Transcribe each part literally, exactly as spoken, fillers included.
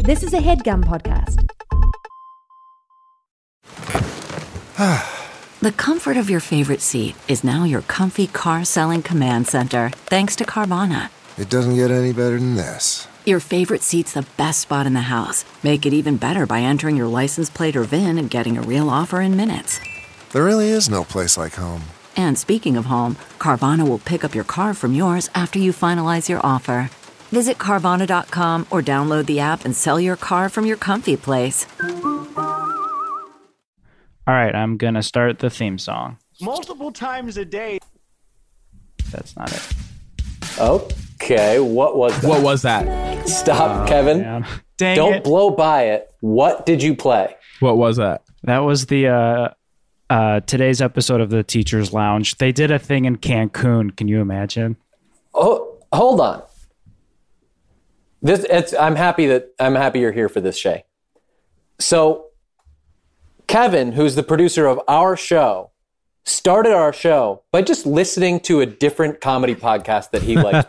This is a HeadGum podcast. The comfort of your favorite seat is now your comfy car selling command center, thanks to Carvana. It doesn't get any better than this. Your favorite seat's the best spot in the house. Make it even better by entering your license plate or V I N and getting a real offer in minutes. There really is no place like home. And speaking of home, Carvana will pick up your car from yours after you finalize your offer. Visit Carvana dot com or download the app and sell your car from your comfy place. All right, I'm going to start the theme song. Multiple times a day. That's not it. Okay, what was that? What was that? Stop, Oh, Kevin. man. Dang Don't it. blow by it. What did you play? What was that? That was the uh, uh, today's episode of the Teacher's Lounge. They did a thing in Cancun. Can you imagine? Oh, hold on. This it's I'm happy that I'm happy you're here for this, Shay. So Kevin, who's the producer of our show, started our show by just listening to a different comedy podcast that he likes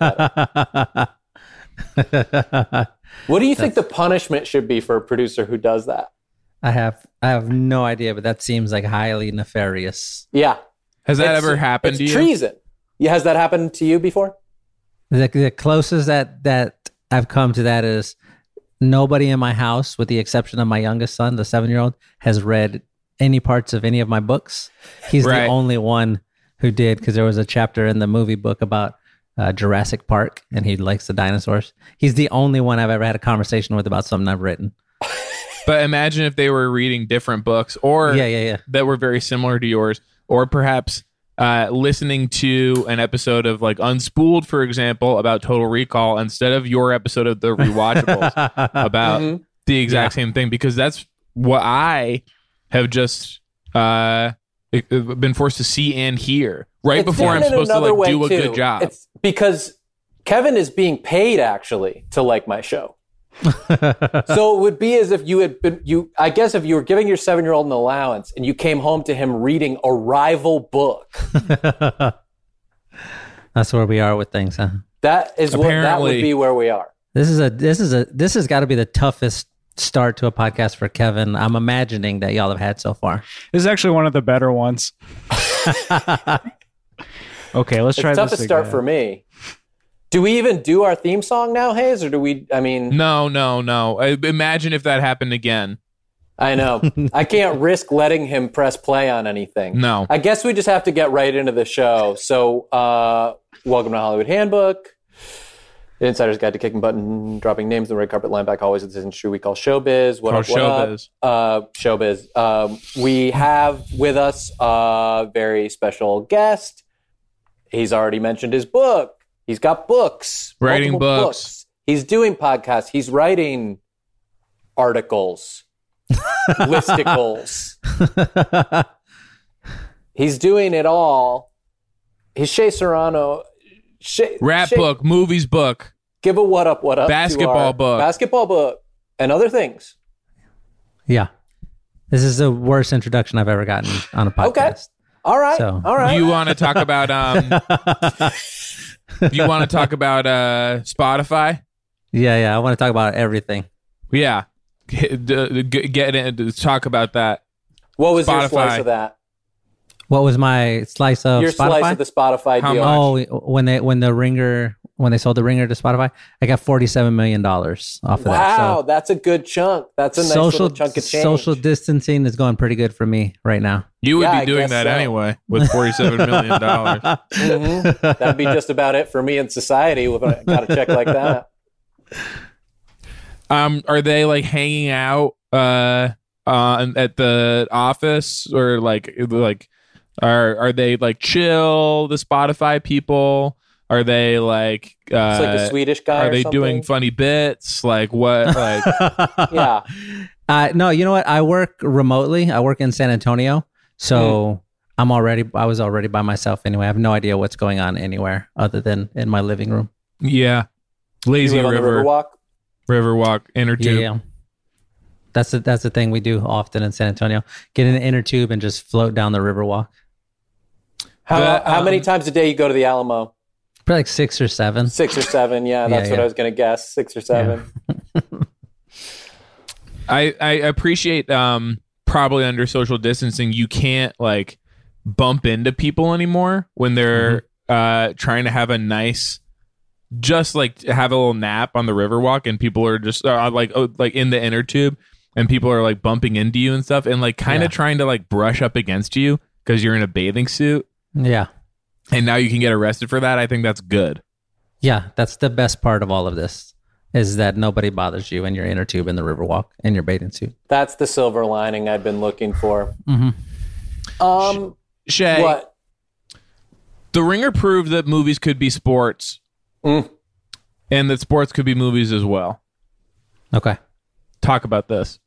better. What do you think the punishment should be for a producer who does that? I have I have no idea, but that seems like highly nefarious. Yeah. Has that It's- ever happened it's to you? treason. Yeah, has that happened to you before? The, the closest that, that I've come to that is nobody in my house, with the exception of my youngest son, the seven-year-old, has read any parts of any of my books. He's Right. the only one who did, because there was a chapter in the movie book about uh, Jurassic Park, and he likes the dinosaurs. He's the only one I've ever had a conversation with about something I've written. But imagine if they were reading different books, or Yeah, yeah, yeah. that were very similar to yours, or perhaps uh, listening to an episode of like Unspooled, for example, about Total Recall instead of your episode of The Rewatchables about Mhm. the exact same thing, because that's what I have just uh, been forced to see and hear right It's before I'm different in supposed to another like way, do a too. good job. It's because Kevin is being paid actually to like my show. So it would be as if you had been, you, I guess if you were giving your seven-year-old an allowance and you came home to him reading a rival book, That's where we are with things, huh? that is what, that would Apparently- be where we are. This is a this is a this has got to be the toughest start to a podcast for Kevin. I'm imagining that y'all have had so far. This is actually one of the better ones. Okay, let's It's try tough this to start again. for me. Do we even do our theme song now, Hayes, or do we, I mean, no, no, no. I, imagine if that happened again. I know. I can't risk letting him press play on anything. No. I guess we just have to get right into the show. So, uh, welcome to Hollywood Handbook, the Insider's Guide to Kicking Button, Dropping Names, the Red Carpet Line Back, always this industry we call showbiz. What Call up, what showbiz. up? Uh, showbiz. Um, we have with us a very special guest. He's already mentioned his book. He's got books. Writing multiple books. He's doing podcasts. He's writing articles, listicles. He's doing it all. He's Shea Serrano. Shea, Rap Shea- book, movies book. Give a what up, what up. to Basketball our book. Basketball book. And other things. Yeah. This is the worst introduction I've ever gotten on a podcast. Okay. All right. So- all right. You want to talk about um you want to talk about uh Spotify? Yeah, yeah. I want to talk about everything. Yeah. Get, d- g- get in talk about that. what was your Spotify. slice of that? What was my slice of your Spotify? slice of the Spotify How deal. much? Oh, when they when the Ringer when they sold the Ringer to Spotify, I got forty-seven million dollars off of that. Wow, So that's a good chunk. That's a nice social little chunk of change. social distancing is going pretty good for me right now. You would Yeah, be I doing guess that so. anyway with forty-seven million dollars. Mhm. That'd be just about it for me in society with a, got a check like that. Um, are they like hanging out uh, uh at the office, or like like are are they like chill? The Spotify people, are they like uh, It's like a Swedish guy. are or they something. doing funny bits? Like what? Like Yeah. Uh, no, you know what? I work remotely. I work in San Antonio, so I'm already. I was already by myself anyway. I have no idea what's going on anywhere other than in my living room. yeah, lazy You live on the river, Riverwalk? Riverwalk, inner Yeah, tube. yeah. That's the that's the thing we do often in San Antonio. Get in an inner tube and just float down the Riverwalk. How, But, how many um, times a day you go to the Alamo? Probably like six or seven. Six or seven. Yeah, that's Yeah, what yeah. I was going to guess. Six or seven. I, I appreciate um, probably under social distancing, you can't like bump into people anymore when they're mm-hmm. uh, trying to have a nice, just like have a little nap on the Riverwalk, and people are just uh, like oh, like in the inner tube, and people are like bumping into you and stuff, and like kind of yeah. trying to like brush up against you because you're in a bathing suit. Yeah. And now you can get arrested for that. I think that's good. Yeah, that's the best part of all of this. Is that nobody bothers you in your inner tube in the Riverwalk in your bathing suit. That's the silver lining I've been looking for. Mm-hmm. Um, Shay, what? The Ringer proved that movies could be sports, mm. and that sports could be movies as well. Okay. Talk about this.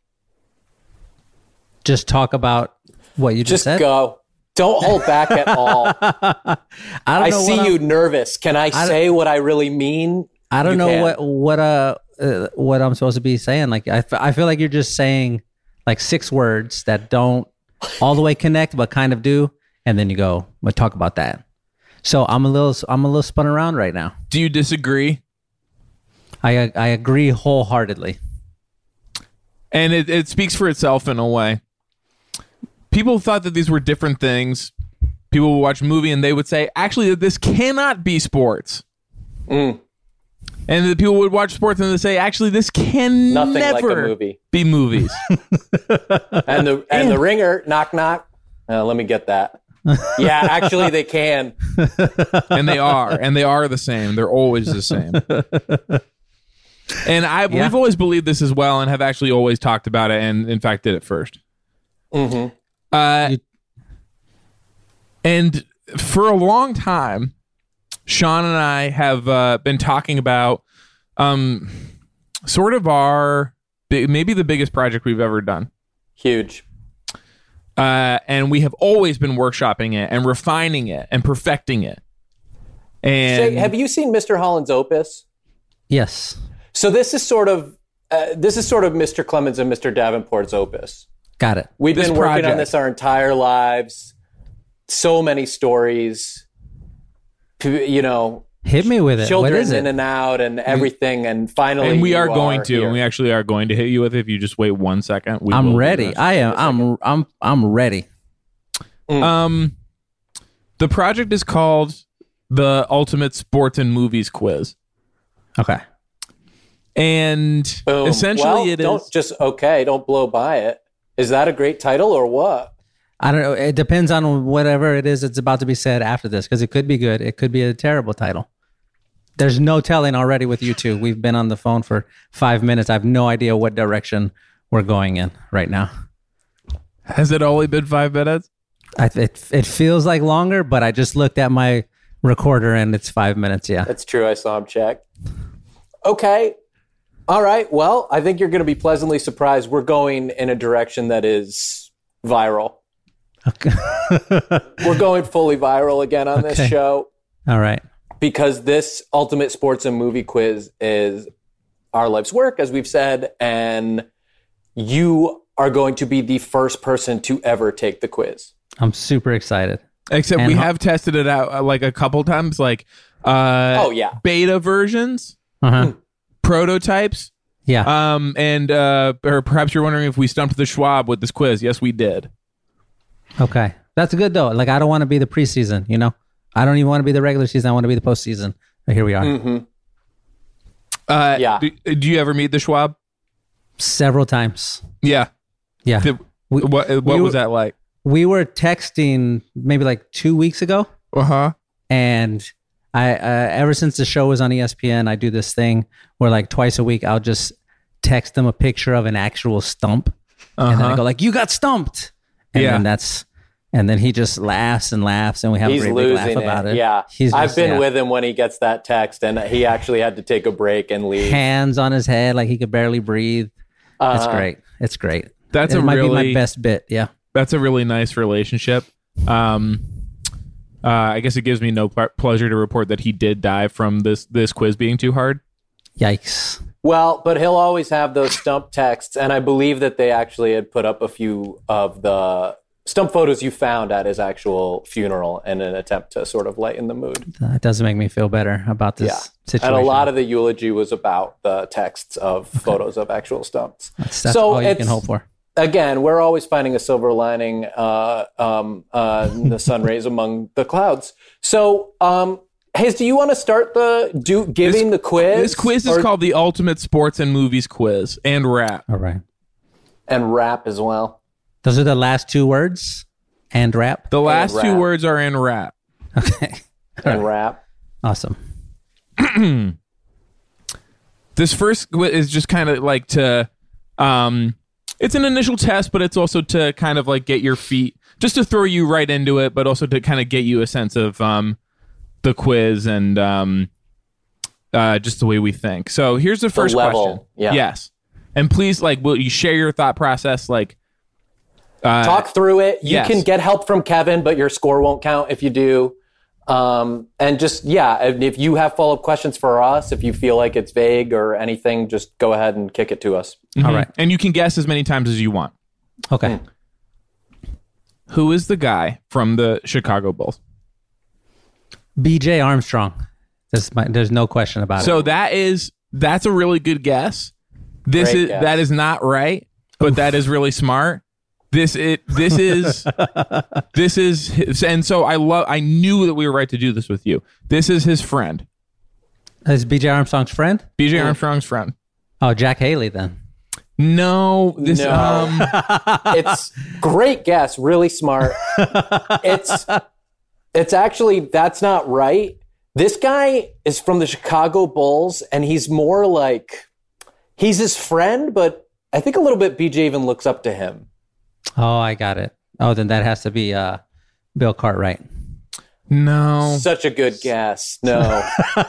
Just talk about what you just, just said? Just go. Don't hold back at all. I, don't I know see you nervous. Can I, I say what I really mean? I don't you know can. what what uh, uh what I'm supposed to be saying. Like I, f- I feel like you're just saying like six words that don't all the way connect, but kind of do, and then you go, "We'll talk about that." So I'm a little I'm a little spun around right now. Do you disagree? I I agree wholeheartedly, and it, it speaks for itself in a way. People thought that these were different things. People would watch a movie and they would say, "Actually, this cannot be sports." Mm. And the people would watch sports and they say, actually, this can Nothing never like a movie. be movies. and the and the Ringer, knock knock. Uh, let me get that. Yeah, actually, they can. And they are, and they are the same. They're always the same. And I yeah. we've always believed this as well, and have actually always talked about it, and in fact, did it first. Mm-hmm. Uh, and for a long time, Sean and I have uh, been talking about um, sort of our, maybe the biggest project we've ever done. Huge. Uh, and we have always been workshopping it and refining it and perfecting it. And Shay, have you seen Mister Holland's Opus? Yes. So this is sort of, uh, this is sort of Mister Clemens and Mister Davenport's Opus. Got it. We've This been working project. on this our entire lives. So many stories. You know, hit me with it. Children what is it? in and out and everything, and finally, and we are you going to, here. and we actually are going to hit you with it. If you just wait one second, we I'm will do ready. this. I am. I'm. I'm. I'm ready. Mm. Um, the project is called the Ultimate Sports and Movies Quiz, Okay. and Boom. essentially well, it don't is. just okay. Don't blow by it. Is that a great title or what? I don't know. It depends on whatever it is that's about to be said after this, because it could be good. It could be a terrible title. There's no telling already with you two. We've been on the phone for five minutes. I have no idea what direction we're going in right now. Has it only been five minutes? I, it, it feels like longer, but I just looked at my recorder and it's five minutes. Yeah. That's true. I saw him check. Okay. All right. Well, I think you're going to be pleasantly surprised. We're going in a direction that is viral. Okay. We're going fully viral again on Okay. this show. All right. Because this Ultimate Sports and Movie Quiz is our life's work, as we've said, and you are going to be the first person to ever take the quiz. I'm super excited. Except And we ho- have tested it out uh, like a couple times, like uh, Oh, yeah. beta versions, Uh-huh. prototypes. Yeah. Um, and uh, or perhaps you're wondering if we stumped the Schwab with this quiz. Yes, we did. Okay. That's good though. Like, I don't want to be the preseason, you know? I don't even want to be the regular season. I want to be the postseason. But here we are. Mm-hmm. Uh, Yeah. Do, do you ever meet the Schwab? Several times. Yeah. Yeah. The- We- what what we was were- that like? We were texting maybe like two weeks ago. Uh huh. And I, uh, ever since the show was on E S P N, I do this thing where like twice a week, I'll just text them a picture of an actual stump. And then I Uh-huh. go like, you got stumped. And Yeah. then that's, and then he just laughs and laughs and we have He's a great big laugh losing about it. Yeah. He's I've just, been yeah, with him when he gets that text, and he actually had to take a break and leave. hands on his head like he could barely breathe. It's Uh, great. It's great. That's it a might be really my best bit. Yeah. that's a really nice relationship. Um, uh, I guess it gives me no ple- pleasure to report that he did die from this this quiz being too hard. Yikes. Well, but he'll always have those stump texts, and I believe that they actually had put up a few of the stump photos you found at his actual funeral in an attempt to sort of lighten the mood. That doesn't make me feel better about this Yeah. situation. And a lot of the eulogy was about the texts of okay. photos of actual stumps. That's, that's so all you can hope for. Again, we're always finding a silver lining, uh, um, uh, the sun rays among the clouds. So, um, Hayes, do you want to start the do giving this, the quiz? This quiz is or, called the Ultimate Sports and Movies Quiz and Rap. All right. And rap as well. Those are the last two words? And rap? The last and two rap. words are in rap. Okay. And rap. Awesome. This first quiz is just kind of like to... Um, it's an initial test, but it's also to kind of like get your feet, just to throw you right into it, but also to kind of get you a sense of um, the quiz and um, uh, just the way we think. So here's the first the level. question. Yeah. Yes. And please, like, will you share your thought process? Like, uh, talk through it. You yes. can get help from Kevin, but your score won't count if you do. Um, and just, yeah, if, if you have follow-up questions for us, if you feel like it's vague or anything, just go ahead and kick it to us. Mm-hmm. All right. And you can guess as many times as you want. Okay. Mm. Who is the guy from the Chicago Bulls? B J Armstrong. This my, there's no question about so it. So that is, that's a really good guess. This Great is, guess. that is not right, but Oof. that is really smart. This it this is this is his, and so I love I knew that we were right to do this with you. This is his friend. Is B J Armstrong's friend? B J Armstrong's friend. Oh, Jack Haley then. No, this No. um It's great guess, really smart. It's it's actually that's not right. This guy is from the Chicago Bulls and he's more like he's his friend, but I think a little bit B J even looks up to him. Oh, I got it. Oh, then that has to be uh, Bill Cartwright. No. Such a good guess. No.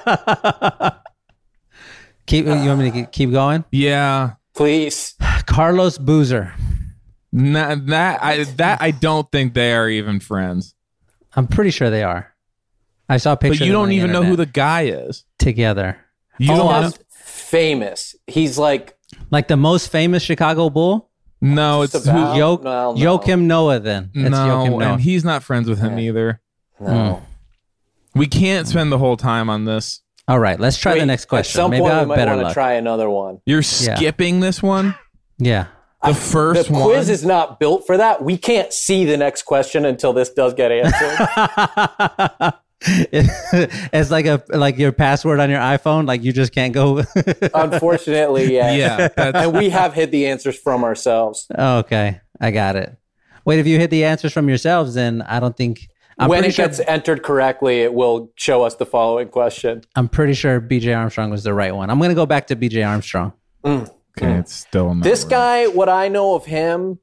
keep. You want me to keep going? Yeah. Please. Carlos Boozer. Nah, that I that I don't think they are even friends. I'm pretty sure they are. I saw a picture. But you of them don't on the even know who the internet guy is. together. You Oh, don't I'm know? famous. He's like Like the most famous Chicago Bull. No, it's Just who, about. Yo- no, no. Joakim Noah. Then it's Joakim no, Noah. and he's not friends with him Yeah. either. no. We can't spend the whole time on this. All right, let's try Wait, the next question. At some Maybe point, I'll we have might better want to luck. try another one. You're Yeah. skipping this one. Yeah. The first the one. quiz is not built for that. We can't see the next question until this does get answered. It's like a like your password on your iPhone. Like you just can't go. Unfortunately, yes. Yeah, that's- And we have hid the answers from ourselves. Okay, I got it. Wait, if you hit the answers from yourselves, then I don't think. I'm when pretty it sure. gets entered correctly, it will show us the following question. I'm pretty sure B J Armstrong was the right one. I'm gonna go back to B J Armstrong. Mm. Okay, it's still not This right. guy, what I know of him,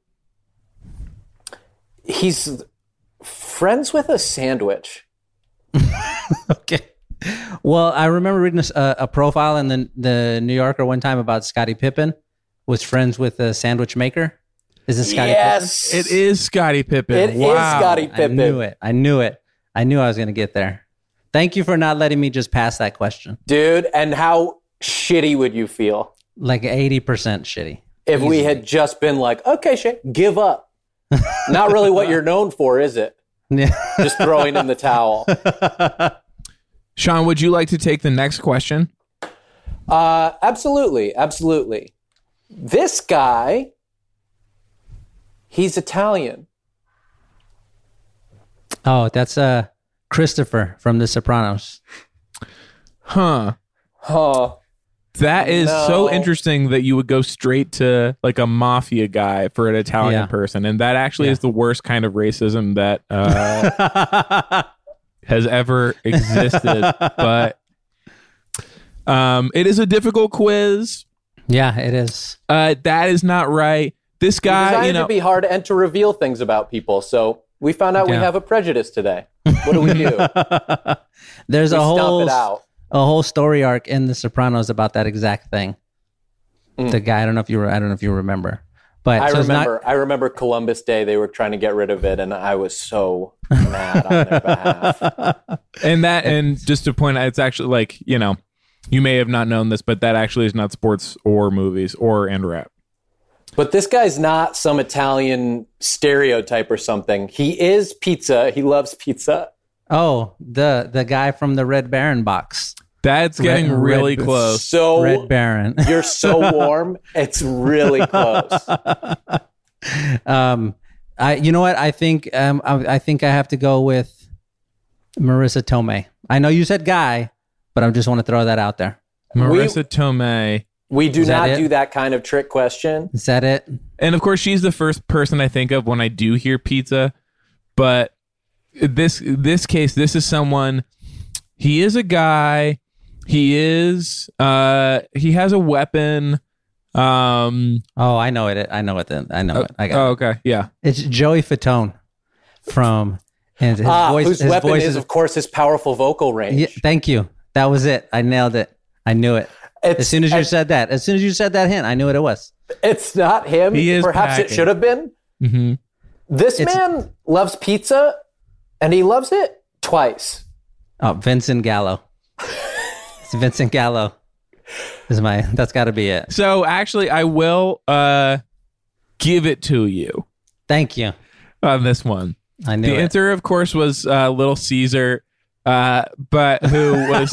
he's friends with a sandwich. Okay. Well, I remember reading a, a profile in the the New Yorker one time about Scottie Pippen was friends with a sandwich maker. Is it Scottie Yes, It is Scottie Pippen. It is wow. Scottie Pippen? I knew it. I knew it. I knew I was going to get there. Thank you for not letting me just pass that question. dude. And how shitty would you feel Like eighty percent shitty. if we Easily. had just been like, okay, shit, give up? Not really what you're known for, is it? Yeah. Just throwing in the towel. Sean, would you like to take the next question? Uh, absolutely, absolutely. This guy, he's Italian. Oh, that's uh Christopher from The Sopranos. Huh. Huh. That is No. so interesting that you would go straight to like a mafia guy for an Italian Yeah. person. And that actually Yeah. is the worst kind of racism that uh, has ever existed. But um, it is a difficult quiz. Yeah, it is. Uh, that is not right. This We guy, designed you know, to be hard and to reveal things about people. So we found out we Yeah. have a prejudice today. What do we do? There's we a stomp whole it out. a whole story arc in The Sopranos about that exact thing. Mm. The guy, I don't know if you, re- I don't know if you remember, but I so it's not- remember. I remember Columbus Day. They were trying to get rid of it, and I was so mad on their behalf. and that, and just to point out, it's actually like, you know, you may have not known this, but that actually is not sports or movies or and rap. But this guy's not some Italian stereotype or something. He is pizza. He loves pizza. Oh, the the guy from the Red Baron box. That's getting Red- really Red- close. So Red Baron. you're so warm. It's really close. um, I you know what? I think um I, I think I have to go with Marissa Tomei. I know you said guy, but I just want to throw that out there. Marissa Tomei. We do Is that not it? do that kind of trick question. Is that it? And of course, she's the first person I think of when I do hear pizza. But this this case, this is someone. He is a guy. He is. Uh, he has a weapon. Um. Oh, I know it. I know it. Then I know it. I got Oh, it. okay. Yeah. It's Joey Fatone from and his Ah, voice. whose his weapon voice is, of course, his powerful vocal range. Yeah, thank you. That was it. I nailed it. I knew it. It's, As soon as you it's, said that, as soon as you said that hint, I knew what it was. it's not him. He is Perhaps it packing. should have been. Mm-hmm. This It's- man loves pizza, and he loves it twice. Oh, Vincent Gallo. It's Vincent Gallo. Is my that's got to be it. So actually, I will uh give it to you Thank you. on this one. I knew The it. answer, of course, was uh, Little Caesar, uh, but who was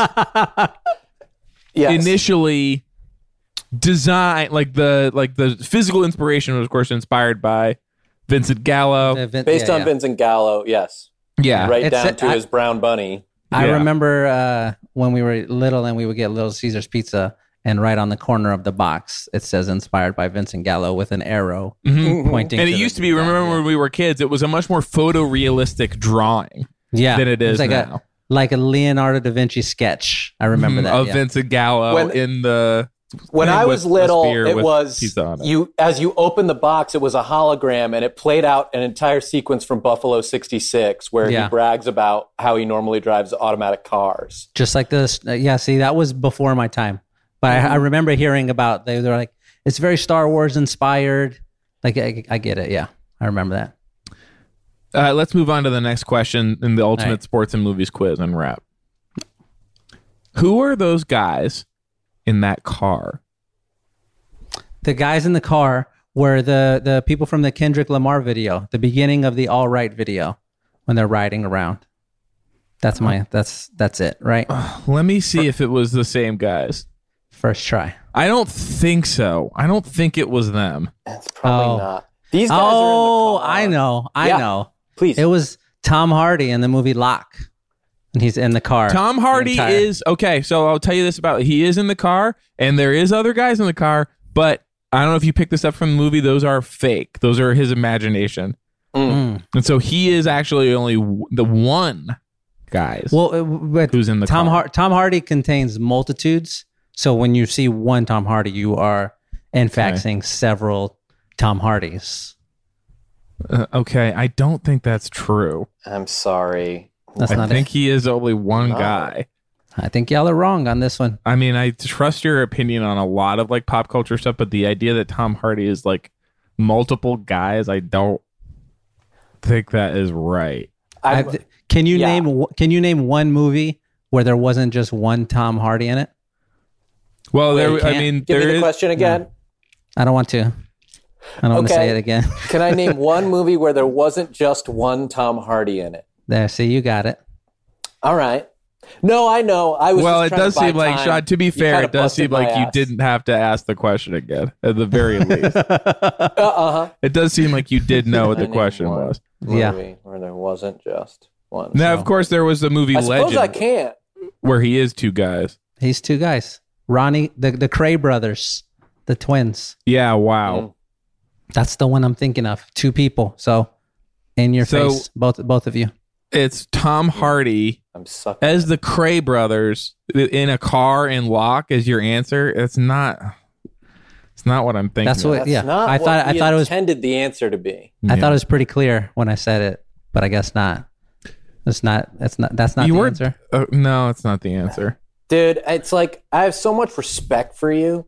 Yes. initially designed like the like the physical inspiration was, of course, inspired by Vincent Gallo. Uh, Vin- Based yeah, on yeah. Vincent Gallo, yes. Yeah, Right It's down a- to I- his brown bunny. I Yeah. remember uh, when we were little and we would get Little Caesar's pizza, and right on the corner of the box it says "inspired by Vincent Gallo" with an arrow Mhm. pointing. And it to used the- to be. Remember when we were kids? It was a much more photorealistic drawing yeah, than it was is like now. a like a Leonardo da Vinci sketch. I remember Mhm, that. of yeah. Vincent Gallo When- in the When I was with a little, spear it with was pizza on it. you as you opened the box, it was a hologram, and it played out an entire sequence from Buffalo sixty-six, where Yeah. he brags about how he normally drives automatic cars. Just like this. Uh, yeah, see, that was before my time. But I, I remember hearing about they were like, it's very Star Wars inspired. Like I, I get it. Yeah, I remember that. Uh, let's move on to the next question in the Ultimate right. Sports and Movies quiz and wrap. Who are those guys in that car? The guys in the car were the the people from the Kendrick Lamar video, the beginning of the All Right video, when they're riding around. That's my that's that's it, right? Let me see if it was the same guys. First try. I don't think so. I don't think it was them. It's probably Oh. not. These guys Oh, are in the car. I know, I Yeah. know. Please. It was Tom Hardy in the movie Lock, and he's in the car. Tom the Hardy entire- is okay. So I'll tell you this about he is in the car, and there is other guys in the car, but I don't know if you picked this up from the movie. Those are fake. Those are his imagination, Mm. and so he is actually only w- the one guys. Well, uh, but Who's in the Tom car? Har- Tom Hardy contains multitudes. So when you see one Tom Hardy, you are in fact Okay. seeing several Tom Hardys. Uh, okay, I don't think that's true. I'm sorry. That's I not think it. he is only one No. guy. I think y'all are wrong on this one. I mean, I trust your opinion on a lot of like pop culture stuff, but the idea that Tom Hardy is like multiple guys, I don't think that is right. I'm, I've- can you yeah. name Can you name one movie where there wasn't just one Tom Hardy in it? Well, Wait, there. I can't- mean, give there me the is. question again. I don't want to. I don't want to Okay. say it again. Can I name one movie where there wasn't just one Tom Hardy in it? There, see, you got it. All right. No, I know. I was. Well, just it trying to does buy seem like, time. Sean, to be You fair, kinda it does seem busted my like you ass. didn't have to ask the question again, at the very least. Uh huh. It does seem like you did know what the I need question one. was. Yeah. Movie where there wasn't just one. Now, So- of course, there was the movie I suppose Legend I can't. where he is two guys. He's two guys. Ronnie, the the Cray brothers, the twins. Yeah, wow. Mm. That's the one I'm thinking of. Two people. So in your So- face, both both of you. It's Tom Hardy I'm sucking. as the Cray brothers in a car in Lock as your answer. It's not. It's not what I'm thinking. That's of. what- That's yeah, not I what thought- I we thought it was- intended the answer to be. I Yeah. thought it was pretty clear when I said it, but I guess not. It's not. It's not. That's not you the were. answer. Uh, no, it's not the answer. Dude, it's like I have so much respect for you.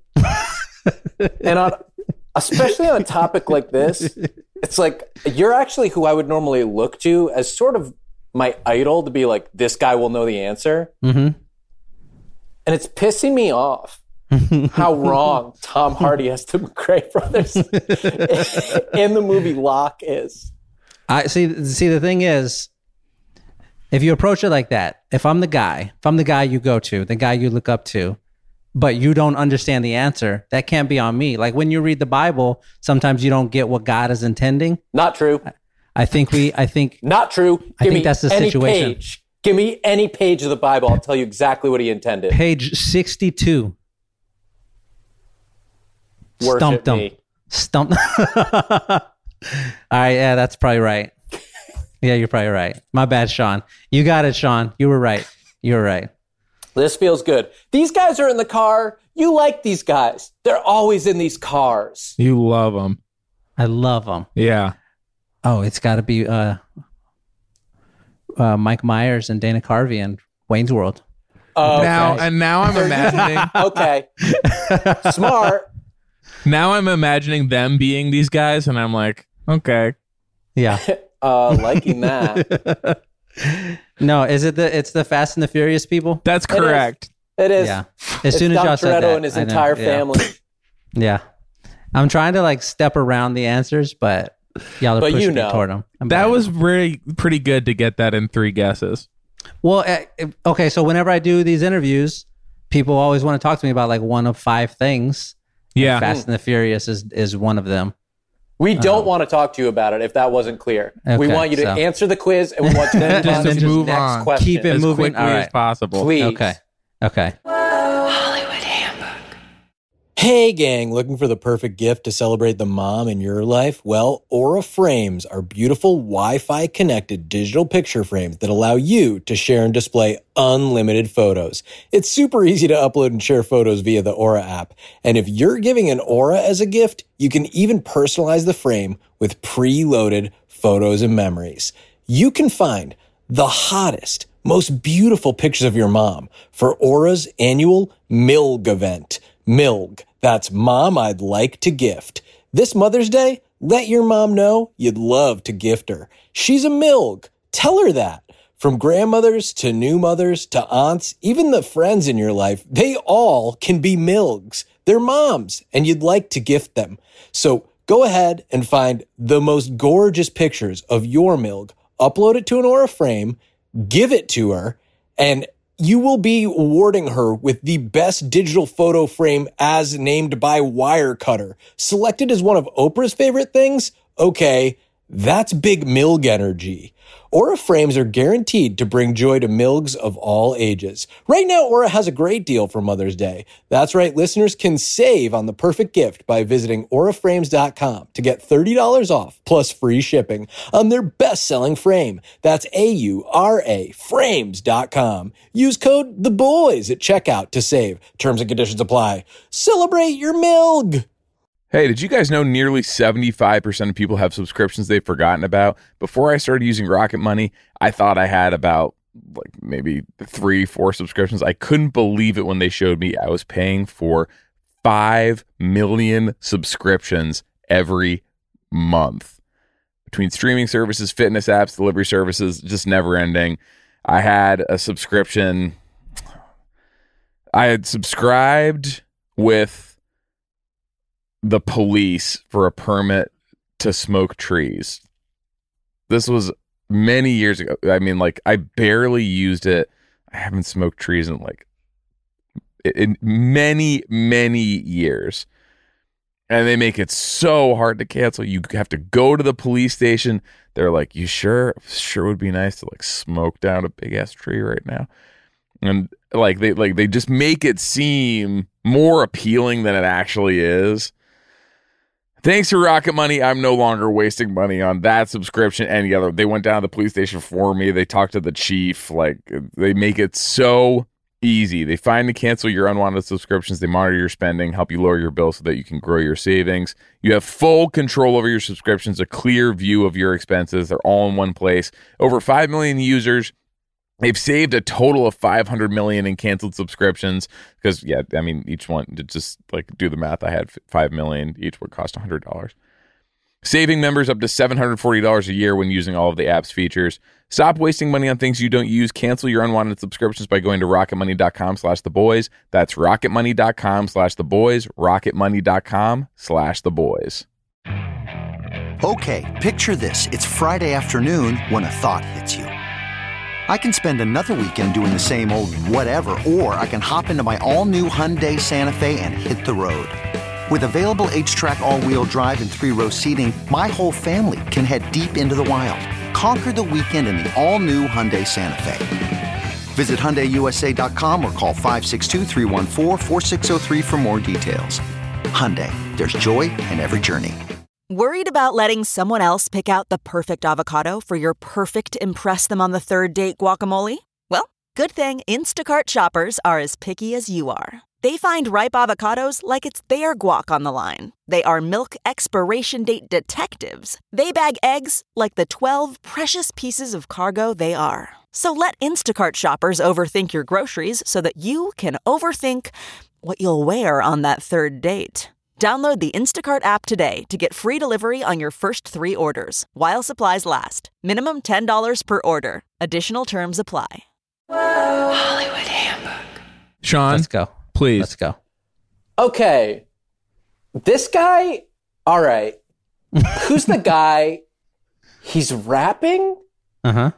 and on especially on a topic like this, it's like you're actually who I would normally look to as sort of my idol to be like, this guy will know the answer. Mm-hmm. And it's pissing me off how wrong Tom Hardy as the McRae brothers in the movie Locke is. I see. See, the thing is, if you approach it like that, if I'm the guy, if I'm the guy you go to, the guy you look up to, but you don't understand the answer, that can't be on me. Like when you read the Bible, sometimes you don't get what God is intending. Not true. I think we, I think. Not true. Give I think me that's the any situation. Page. Give me any page of the Bible. I'll tell you exactly what he intended. Page sixty-two. Worship Stumped him. me. Stumped. All right. Yeah, that's probably right. Yeah, you're probably right. My bad, Sean. You got it, Sean. You were right. You were right. This feels good. These guys are in the car. You like these guys. They're always in these cars. You love them. I love them. Yeah. Oh, it's got to be uh, uh, Mike Myers and Dana Carvey and Wayne's World. Oh, Now okay. and now I'm imagining. Okay. Smart. Now I'm imagining them being these guys, and I'm like, okay. Yeah. Uh, liking that. No, is it the? It's the Fast and the Furious people. That's It is. correct. It is. Yeah. As It's soon as Dom y'all said Toretto that, and his I know. entire Yeah. family. Yeah. I'm trying to like step around the answers, but y'all are But you pushing know. me toward them. I'm That bad. was really pretty good to get that in three guesses. Well, uh, okay. So whenever I do these interviews, people always want to talk to me about like one of five things. Yeah. Fast and the Furious is is one of them. We don't want to talk to you about it if that wasn't clear. we Okay, want you to so- answer the quiz and we want you to move Just on to to the move next on. question. Keep it As moving. quickly All as right. possible. Please. Okay. Okay. Hey gang, looking for the perfect gift to celebrate the mom in your life? Well, Aura Frames are beautiful Wi-Fi connected digital picture frames that allow you to share and display unlimited photos. It's super easy to upload and share photos via the Aura app. And if you're giving an Aura as a gift, you can even personalize the frame with preloaded photos and memories. You can find the hottest, most beautiful pictures of your mom for Aura's annual M I L G event. M I L G. That's Mom I'd Like to Gift. This Mother's Day, let your mom know you'd love to gift her. She's a M I L G. Tell her that. From grandmothers to new mothers to aunts, even the friends in your life, they all can be M I L Gs. They're moms, and you'd like to gift them. So go ahead and find the most gorgeous pictures of your M I L G, upload it to an Aura frame, give it to her, and you will be awarding her with the best digital photo frame as named by Wirecutter. Selected as one of Oprah's favorite things? Okay, that's big M I L G energy. Aura frames are guaranteed to bring joy to M I L Gs of all ages. Right now, Aura has a great deal for Mother's Day. That's right, listeners can save on the perfect gift by visiting aura frames dot com to get thirty dollars off plus free shipping on their best-selling frame. That's A U R A frames dot com. Use code THEBOYS at checkout to save. Terms and conditions apply. Celebrate your M I L G! Hey, did you guys know nearly seventy-five percent of people have subscriptions they've forgotten about? Before I started using Rocket Money, I thought I had about like maybe three, four subscriptions. I couldn't believe it when they showed me I was paying for five million subscriptions every month. Between streaming services, fitness apps, delivery services, just never ending. I had a subscription. I had subscribed with the police for a permit to smoke trees. This was many years ago. I mean, like, I barely used it. I haven't smoked trees in like in many, many years. And they make it so hard to cancel. You have to go to the police station. They're like, you sure? Sure would be nice to like smoke down a big ass tree right now. And like they like they just make it seem more appealing than it actually is. Thanks to Rocket Money, I'm no longer wasting money on that subscription. Any other, they went down to the police station for me. They talked to the chief. Like, they make it so easy. They find and cancel your unwanted subscriptions. They monitor your spending, help you lower your bill so that you can grow your savings. You have full control over your subscriptions, a clear view of your expenses. They're all in one place. Over five million users. They've saved a total of five hundred million in canceled subscriptions because, yeah, I mean, each one, to just like do the math, I had five million, each would cost one hundred dollars. saving members up to seven hundred forty dollars a year when using all of the app's features. Stop wasting money on things you don't use. Cancel your unwanted subscriptions by going to rocketmoney.com slash the boys. That's rocketmoney.com slash the boys. rocketmoney.com slash the boys. Okay, picture this. It's Friday afternoon when a thought hits you. I can spend another weekend doing the same old whatever, or I can hop into my all-new Hyundai Santa Fe and hit the road. With available H-Track all-wheel drive and three-row seating, my whole family can head deep into the wild. Conquer the weekend in the all-new Hyundai Santa Fe. Visit Hyundai U S A dot com or call five six two, three one four, four six zero three for more details. Hyundai, there's joy in every journey. Worried about letting someone else pick out the perfect avocado for your perfect impress-them-on-the-third-date guacamole? Well, good thing Instacart shoppers are as picky as you are. They find ripe avocados like it's their guac on the line. They are milk expiration date detectives. They bag eggs like the twelve precious pieces of cargo they are. So let Instacart shoppers overthink your groceries so that you can overthink what you'll wear on that third date. Download the Instacart app today to get free delivery on your first three orders, while supplies last. Minimum ten dollars per order. Additional terms apply. Hollywood Handbook. Sean, Let's go. Please. Let's go. Okay. This guy, all right. Who's the guy? He's rapping? Uh-huh.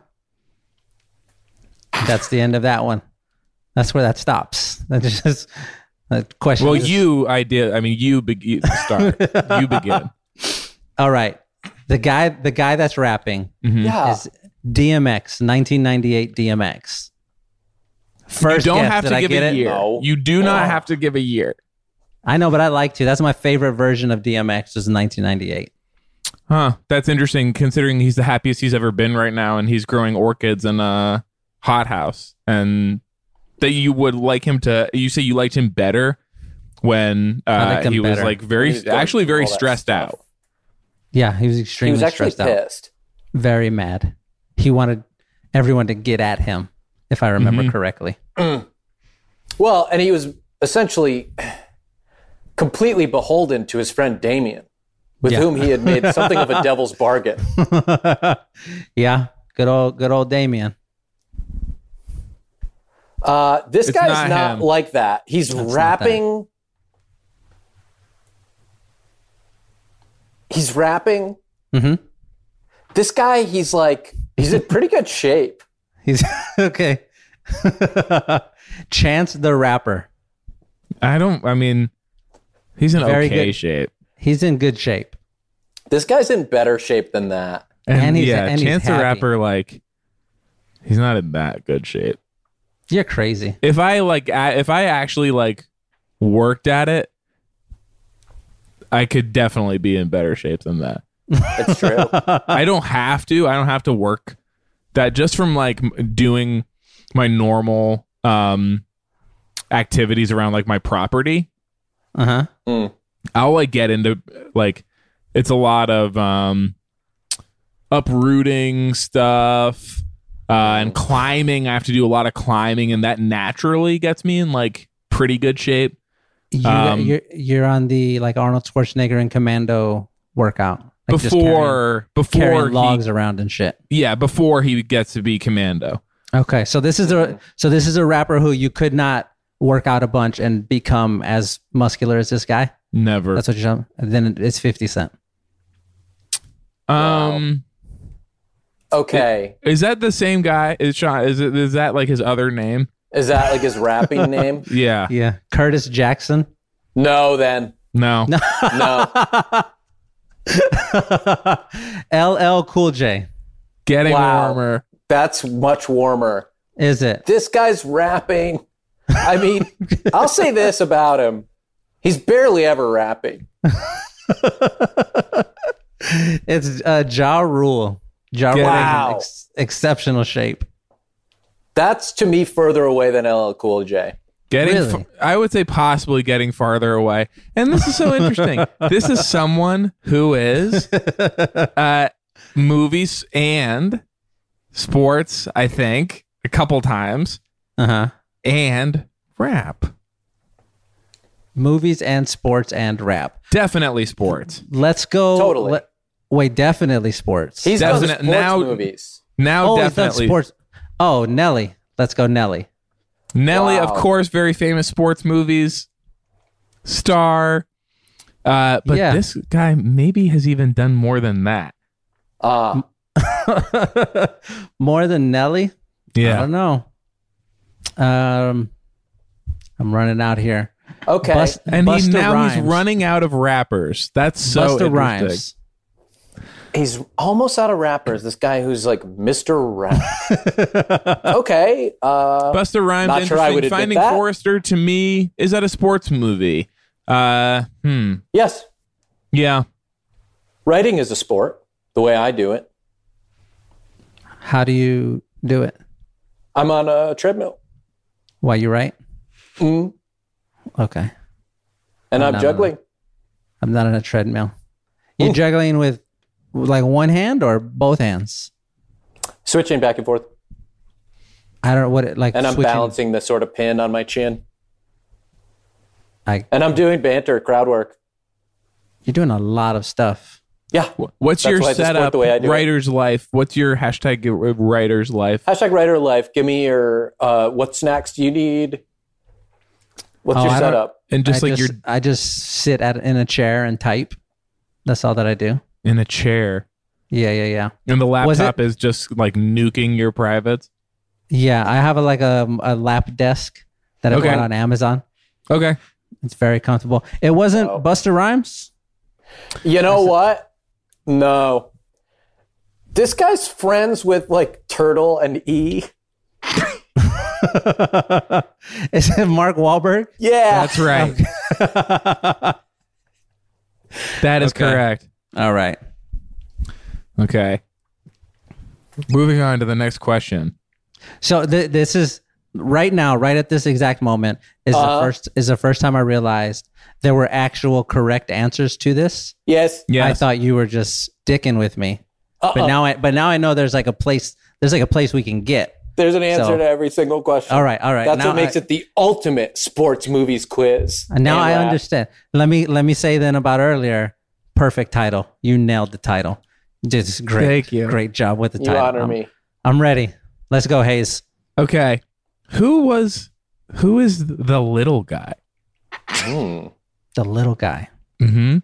That's the end of that one. That's where that stops. That's just a question. Well, is, you idea. I mean, you, be, you start. You begin. All right. The guy, the guy that's rapping Mhm. Yeah. is D M X, nineteen ninety-eight D M X. First you don't guess, have did to I give get a it? year. No. You do not Oh. have to give a year. I know, but I like to. That's my favorite version of D M X was nineteen ninety-eight. Huh. That's interesting considering he's the happiest he's ever been right now and he's growing orchids in a hothouse. And that you would like him to, you say you liked him better when I uh, liked him he was better. like very, He's going actually through very all that stressed stuff. out. Yeah, he was He extremely was actually stressed out. pissed. Very mad. He wanted everyone to get at him, if I remember Mhm. correctly. Well, and he was essentially completely beholden to his friend Damien, with Yeah. whom he had made something of a devil's bargain. Yeah, good old, good old Damien. Uh, this It's guy's not not, him. like that. He's not rapping. He's rapping. Mm-hmm. This guy, he's like, he's in pretty good shape. He's okay. Chance the Rapper. I don't, I mean, he's in Very okay good. shape. He's in good shape. This guy's in better shape than that. And, And he's- yeah, and he's Chance the happy. Rapper, like, he's not in that good shape. You're crazy. If I like, a- if I actually like worked at it, I could definitely be in better shape than that. It's true. I don't have to. I don't have to work that just from like m- doing my normal um activities around like my property. Uh-huh. Mm. I'll like get into like it's a lot of um uprooting stuff uh and climbing. I have to do a lot of climbing and that naturally gets me in like pretty good shape. You, Um, you're you're on the like Arnold Schwarzenegger and Commando workout. Like just carrying- Before before carrying he- logs around and shit. yeah, before he gets to be Commando. Okay, so this is a so this is a rapper who you could not work out a bunch and become as muscular as this guy. Never. That's what you're saying. Then it's fifty Cent. um Okay. Is that the same guy? Is Sean? Is it? Is that like his other name? Is that like his rapping name? Yeah. Yeah, Curtis Jackson. No, then. No. No. L L Cool J. Getting Wow. warmer. That's much warmer. Is it? This guy's rapping. I mean, I'll say this about him. He's barely ever rapping. It's uh, Ja Rule. Ja Rule is in Wow. ex- exceptional shape. That's to me further away than L L Cool J. Getting. Really? fa- I would say possibly getting farther away. And this is so interesting. This is someone who is uh, movies and sports. I think a couple times Uh huh. and rap. Movies and sports and rap. Definitely sports. Let's go. Totally. Let, Wait, definitely sports. He's done Definite- sports now- movies. Now oh, he's done definitely sports. Oh, Nelly. Let's go, Nelly. Nelly, Wow. of course, very famous sports movies star. Uh, but Yeah. this guy maybe has even done more than that. Uh, More than Nelly? I Yeah. don't know. Um, I'm running out here. okay. Bust- And he Busta now Rhymes. he's running out of rappers. That's so Busta interesting. Rhymes. He's almost out of rappers. This guy who's like Mister Rap. okay. Uh, Busta Rhymes, Not sure I interesting. would admit Finding that. Forrester to me is that a sports movie? Uh, hmm. yes. Yeah. Writing is a sport, the way I do it. How do you do it? I'm on a treadmill. Why you right? Mm. Okay. And I'm I'm not juggling. on I'm not on a treadmill. You Ooh. juggling with like one hand or both hands? Switching back and forth. I don't know what it like. And I'm switching- balancing the sort of pin on my chin. I, And I'm doing banter, crowd work. you're doing a lot of stuff. Yeah. What's That's your why it's a sport setup? the way I do it. Writer's life. What's your hashtag writer's life? Hashtag writer life. Give me your, uh, what snacks do you need? What's Oh, your I don't- setup? And just I like just, you're I just sit at in a chair and type. That's all that I do. in a chair. Yeah, yeah, yeah. And the Was it- laptop is just like nuking your privates. Yeah, I have a, like a, a lap desk that I Okay. bought on Amazon. Okay. It's very comfortable. It wasn't Wow. Busta Rhymes? You know what? No. This guy's friends with like Turtle and E. Is it Mark Wahlberg? Yeah. That's right. That is Okay. correct. All right. Okay. Moving on to the next question. So th- this is right now, right at this exact moment, is Uh-huh. the first is the first time I realized there were actual correct answers to this. Yes. Yes. I thought you were just sticking with me, Uh-uh. but now I but now I know there's like a place there's like a place we can get. There's an answer So- to every single question. All right, all right. That's Now what makes I- it the ultimate sports movies quiz. And now And I rap. understand. Let me let me say then about earlier. Perfect title. You nailed the title. Just great. Thank you. Great job with the You title. honor I'm, me. I'm ready. Let's go, Hayes. Okay. Who was who is the little guy? Mm. The little guy. Mm-hmm.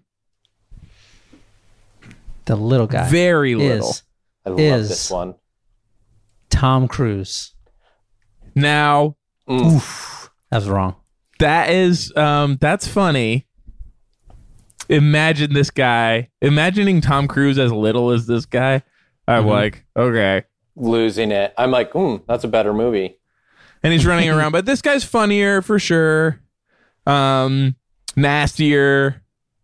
The little guy. Very little. Is I love Is- this one. Tom Cruise. Now Mm. That was wrong. that is um that's funny. Imagine this guy. Imagining Tom Cruise as little as this guy. I'm Mhm. like, okay. Losing it. I'm like, mm, that's a better movie. And he's running around, but this guy's funnier for sure. Um nastier.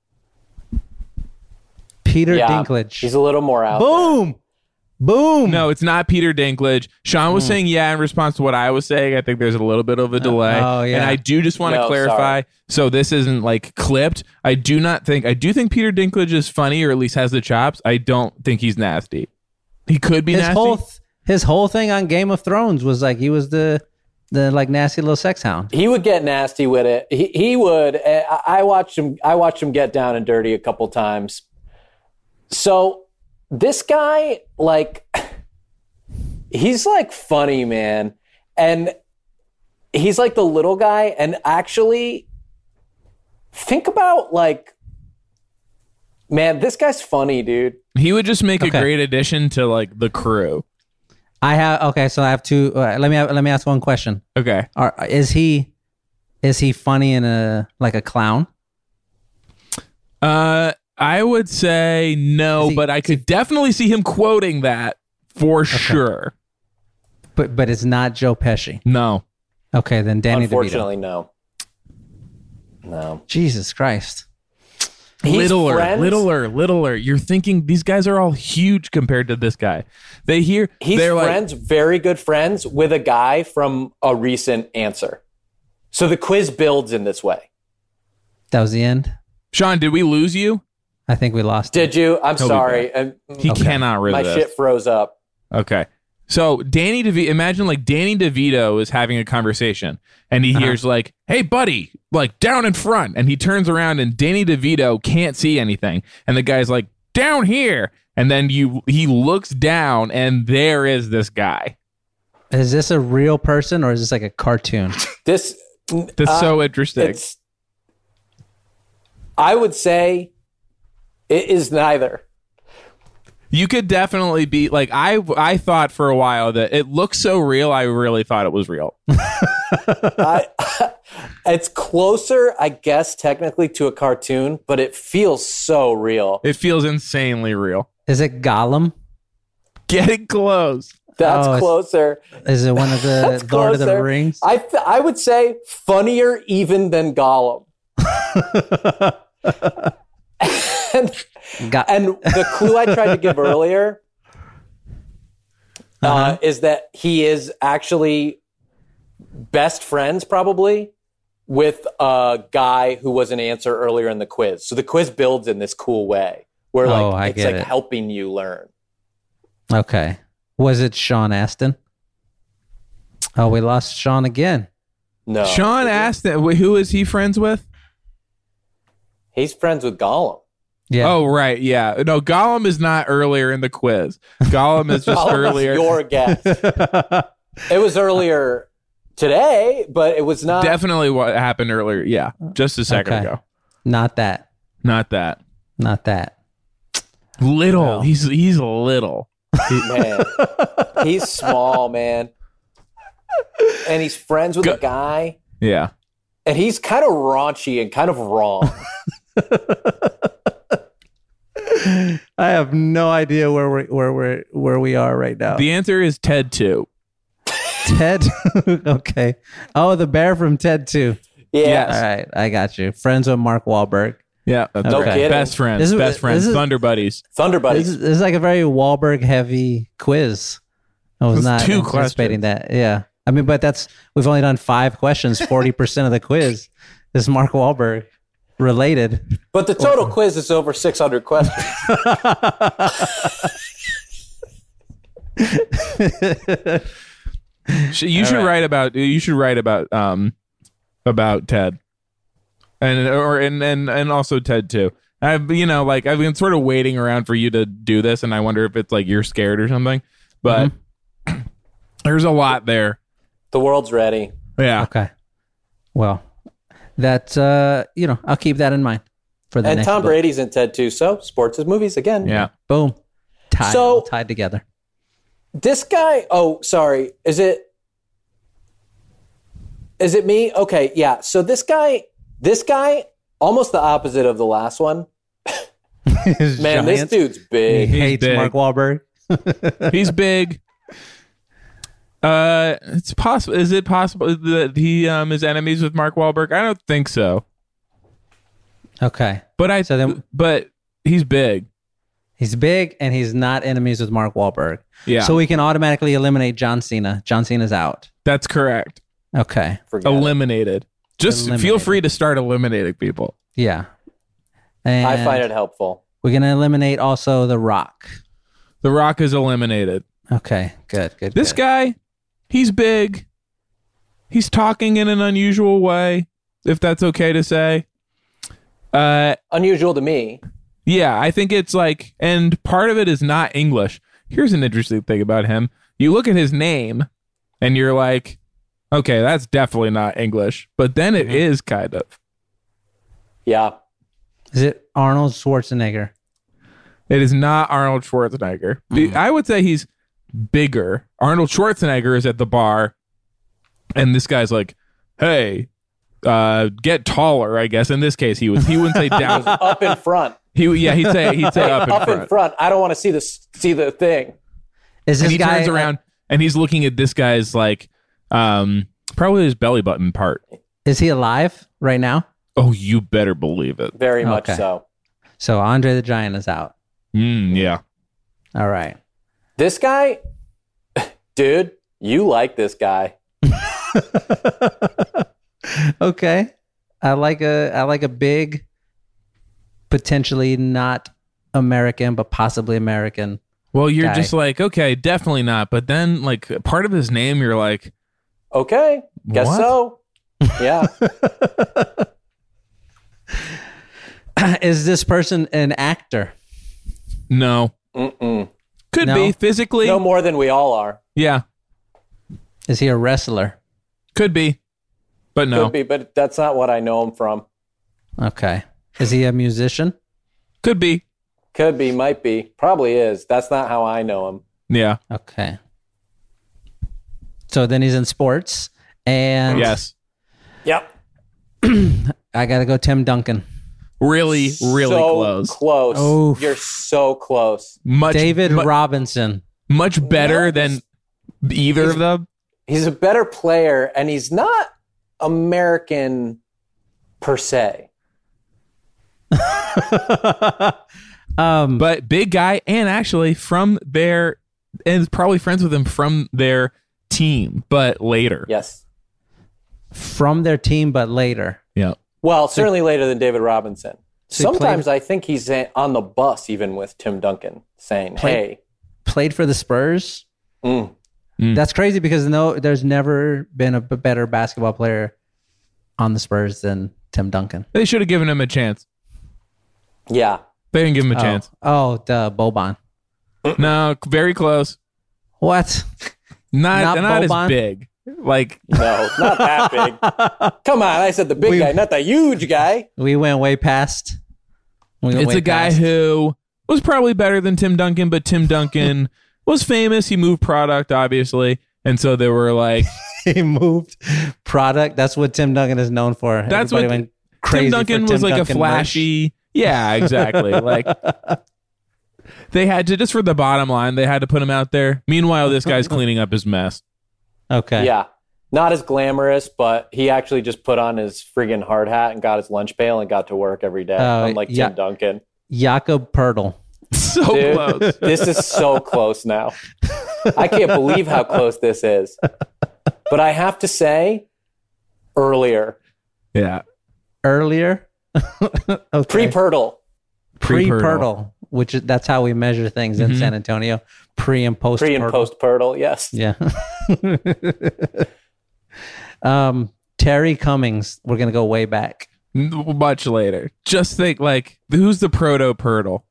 Peter Yeah, Dinklage. He's a little more out there. Boom. Boom. No, it's not Peter Dinklage. Sean was saying yeah in response to what I was saying. I think there's a little bit of a delay. oh, yeah. And I do just want to No, clarify, sorry. so this isn't like clipped. I do not think I do think Peter Dinklage is funny, or at least has the chops. I don't think he's nasty. He could be His nasty. whole th- his whole thing on Game of Thrones was like he was the the like nasty little sex hound. He would get nasty with it. He he would. I I watched him. I watched him get down and dirty a couple times. So this guy, like, he's like funny, man, and he's like the little guy. And actually, think about like, man, this guy's funny, dude. He would just make Okay. a great addition to like the crew. I have okay, so I have two. Uh, let me have, let me ask one question. Okay. Are, is he is he funny in a like a clown? Uh, I would say no, he- but I could definitely see him quoting that for sure. But but it's not Joe Pesci. No. Okay, then Danny DeVito. Unfortunately, no. No. Jesus Christ. He's littler, friends- littler, littler. You're thinking these guys are all huge compared to this guy. They hear He's they're like, friends, very good friends with a guy from a recent answer. So the quiz builds in this way. That was the end. Sean, did we lose you? I think we lost. Did you? I'm He'll be sorry. Um, He cannot my resist. shit froze up. Okay. So Danny DeVito, imagine like Danny DeVito is having a conversation and he Uh-huh. hears like, hey buddy, like down in front. And he turns around and Danny DeVito can't see anything. And the guy's like, down here. And then you he looks down and there is this guy. Is this a real person or is this like a cartoon? This That's uh, so interesting. It's, I would say it is neither. You could definitely be like I I thought for a while that it looks so real. I really thought it was real. I, it's closer, I guess, technically to a cartoon, but it feels so real. It feels insanely real. Is it Gollum? Getting close. That's Oh, it's- Closer. Is it one of the That's Lord of the closer. Rings? I th- I would say funnier even than Gollum. and, Go- and the clue I tried to give earlier uh, Uh-huh. is that he is actually best friends, probably, with a guy who was an answer earlier in the quiz. So the quiz builds in this cool way where like Oh, I it's get like it. helping you learn. Okay. Was it Sean Astin? Oh, we lost Sean again. No, Sean Astin, wh- who is he friends with? he's friends with Gollum. Yeah. Oh, right. Yeah. No, Gollum is not earlier in the quiz. Gollum is just Gollum is earlier. your guess. It was earlier today, but it was not. Definitely what happened earlier. Yeah. Just a second Okay. ago. Not that. Not that. Not that. Little. Well. He's he's little. Man, he's small, man, and he's friends with Go- a guy, Yeah. and he's kind of raunchy and kind of wrong. I have no idea where we where we where we are right now. The answer is Ted two. Ted. Okay. Oh, the bear from Ted two. Yeah, All right, I got you. Friends with Mark Wahlberg. Yeah. That's No right. kidding. Best friends. This is- Best friends. this is- Thunder buddies. Thunder This Buddies. is, this is like a very Wahlberg heavy quiz. I was It's not two anticipating that. Yeah. I mean, but that's we've only done five questions. Forty percent of the quiz is Mark Wahlberg related. But the total quiz is over six hundred questions. Sh- You should right. write about you should write about um about Ted. And or and and, and also Ted too. I've you know, like I've been sort of waiting around for you to do this, and I wonder if it's like you're scared or something. But there's a lot there. The world's ready. Yeah. Okay. Well, that uh, you know, I'll keep that in mind for the And next Tom book. Brady's in Ted too. So sports is movies again. Yeah. Boom. Tied, So- all tied together. This guy. Oh, sorry. Is it? Is it me? Okay. Yeah. So this guy. This guy. Almost the opposite of the last one. Man, this dude's He big. hates big. Mark Wahlberg. He's big. Uh, it's possible. Is it possible that he um is enemies with Mark Wahlberg? I don't think so. Okay. But I. So then- but he's big. He's big and he's not enemies with Mark Wahlberg. Yeah. So we can automatically eliminate John Cena. John Cena's out. That's correct. Okay. Forget it. Eliminated. Just feel Eliminated. free to start eliminating people. Yeah. And I find it helpful. we're going to eliminate also The Rock. The Rock is eliminated. Okay. Good. Good. This good. guy, he's big. He's talking in an unusual way, if that's okay to say. Uh, Unusual to me. yeah, I think it's like, and part of it is not English. Here's an interesting thing about him. You look at his name and you're like, okay, that's definitely not English. But then it is kind of. Yeah. Is it Arnold Schwarzenegger? It is not Arnold Schwarzenegger. The- I would say he's bigger. Arnold Schwarzenegger is at the bar, and this guy's like, "Hey, uh, get taller." I guess in this case, he was. He wouldn't say down. Up in front. He yeah, he'd say he'd say up in Up front. in front. I don't want to see this. See the thing. Is And this he guy turns around and he's looking at this guy's like, um, probably his belly button part. Is he alive right now? Oh, you better believe it. Very much Okay. so. So Andre the Giant is out. Mm, yeah. All right. This guy, dude, you like this guy. Okay. I like a I like a big, potentially not American, but possibly American. Well, you're Guy. just like, okay, definitely not. But then, like, part of his name, you're like, Okay, guess What? so. Yeah. Is this person an actor? No. Mm-mm. Could No? be physically. No more than we all are. Yeah. Is he a wrestler? Could be. But no. Could be, but that's not what I know him from. Okay. Is he a musician? Could be. Could be, might be, probably is. That's not how I know him. Yeah. Okay. So then he's in sports, and Yes. Yep. I gotta go Tim Duncan. Really, really so close. Close. Oh. You're so close. Much David mu- Robinson. much better No, than either he's- of them. He's a better player, and he's not American per se. um, But big guy, and actually from their, and probably friends with him from their team, but later. Yes. from their team, but later. Yeah. Well, certainly later than David Robinson. So he Sometimes played- I think he's a- on the bus even with Tim Duncan saying, Played- hey. Played for the Spurs. Mm. Mm. That's crazy because no, there's never been a b- better basketball player on the Spurs than Tim Duncan. They should have given him a chance. Yeah. They didn't give him a Oh. chance. Oh, the Boban. No, very close. What? Not Not not, Boban? as big. Like No, not that big. Come on, I said the big We- guy, not the huge guy. We went way past. We went it's way a guy past. who was probably better than Tim Duncan, but Tim Duncan was famous. He moved product, obviously, and so they were like, he moved product. That's what Tim Duncan is known for. That's Everybody what went crazy Tim Duncan for was Tim like Duncan a flashy. Yeah, exactly. Like they had to, just for the bottom line, they had to put him out there. Meanwhile, this guy's cleaning up his mess. merch. Okay. Yeah. Not as glamorous, but he actually just put on his friggin' hard hat and got his lunch pail and got to work every day, Oh, unlike yeah. Tim Duncan. Jakob Pertl. So Dude, close. this is so close now. I can't believe how close this is. But I have to say, earlier, Yeah. Earlier. Okay. pre-Pirtle. Pre-Pirtle, which is, that's how we measure things in Mhm. San Antonio. Pre and post. Pre and Pirtle. post Pirtle, yes. Yeah. um, Terry Cummings. We're gonna go way back. N- Much later. Just think, like, who's the proto Pirtle?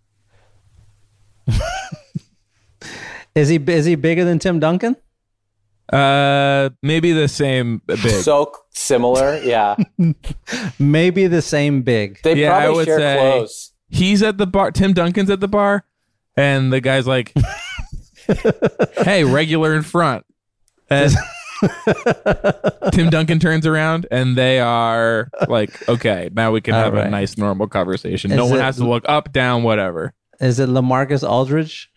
Is he is he bigger than Tim Duncan? Uh, maybe the same big. So similar, yeah. Maybe the same big. They Yeah, I probably would share say- clothes. He's at the bar. Tim Duncan's at the bar, and the guy's like, "Hey, regular in front." And Tim Duncan turns around, and they are like, "Okay, now we can All have right. a nice, normal conversation. No Is one it- has to look up, down, whatever." Is it LaMarcus Aldridge?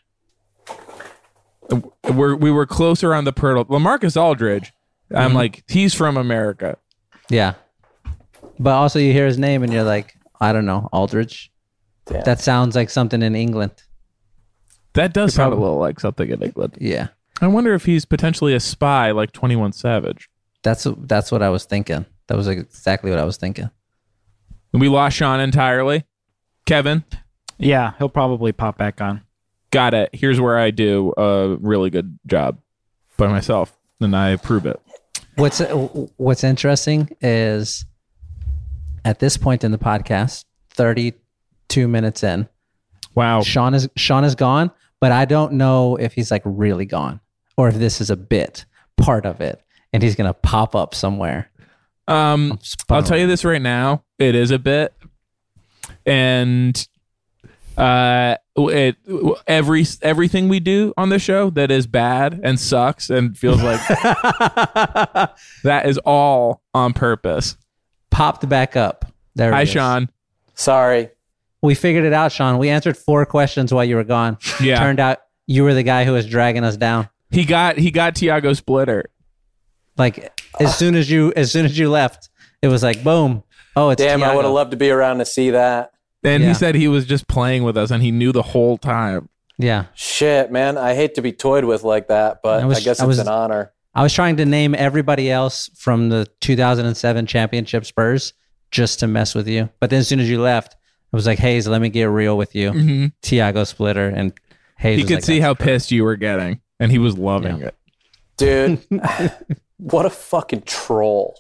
We're we were closer on the Pirtle. LaMarcus Aldridge. I'm Mhm. like, he's from America. Yeah. But also you hear his name and you're like, I don't know, Aldridge. Damn. That sounds like something in England. That does He sound a probably- little like something in England. Yeah. I wonder if he's potentially a spy like twenty-one Savage. That's that's what I was thinking. That was exactly what I was thinking. And we lost Sean entirely. Kevin, Yeah, he'll probably pop back on. got it. Here's where I do a really good job by myself, and I prove it. What's what's interesting is at this point in the podcast, thirty-two minutes in, Wow. Sean is Sean is gone, but I don't know if he's like really gone or if this is a bit part of it and he's gonna pop up somewhere. Um, spun I'll tell you this right now. It is a bit, and uh, it every everything we do on this show that is bad and sucks and feels like that is all on purpose. Popped back up. There it Hi, is. Sean. Sorry. We figured it out, Sean. We answered four questions while you were gone. Yeah. Turned out you were the guy who was dragging us down. He got he got Tiago Splitter. Like as soon as you as soon as you left, it was like boom. Oh, it's Damn, I Tiago. would have loved to be around to see that. And Yeah. he said he was just playing with us, and he knew the whole time. Yeah. Shit, man. I hate to be toyed with like that, but I I, was- guess I it's was- an honor. I was trying to name everybody else from the two thousand seven championship Spurs just to mess with you. But then as soon as you left, I was like, Hayes, let me get real with you. Mm-hmm. Tiago Splitter. And Hayes He was could like, see "That's how great." pissed you were getting, and he was loving Yeah. it. Dude, what a fucking troll.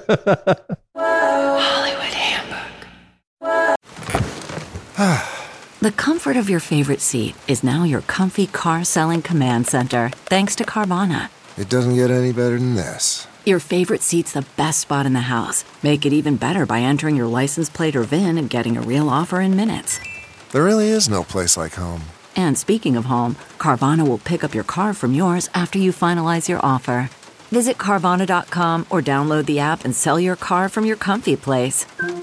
Hollywood Handbook. The comfort of your favorite seat is now your comfy car selling command center, thanks to Carvana. It doesn't get any better than this. Your favorite seat's the best spot in the house. Make it even better by entering your license plate or V I N and getting a real offer in minutes. There really is no place like home. And speaking of home, Carvana will pick up your car from yours after you finalize your offer. Visit Carvana dot com or download the app and sell your car from your comfy place.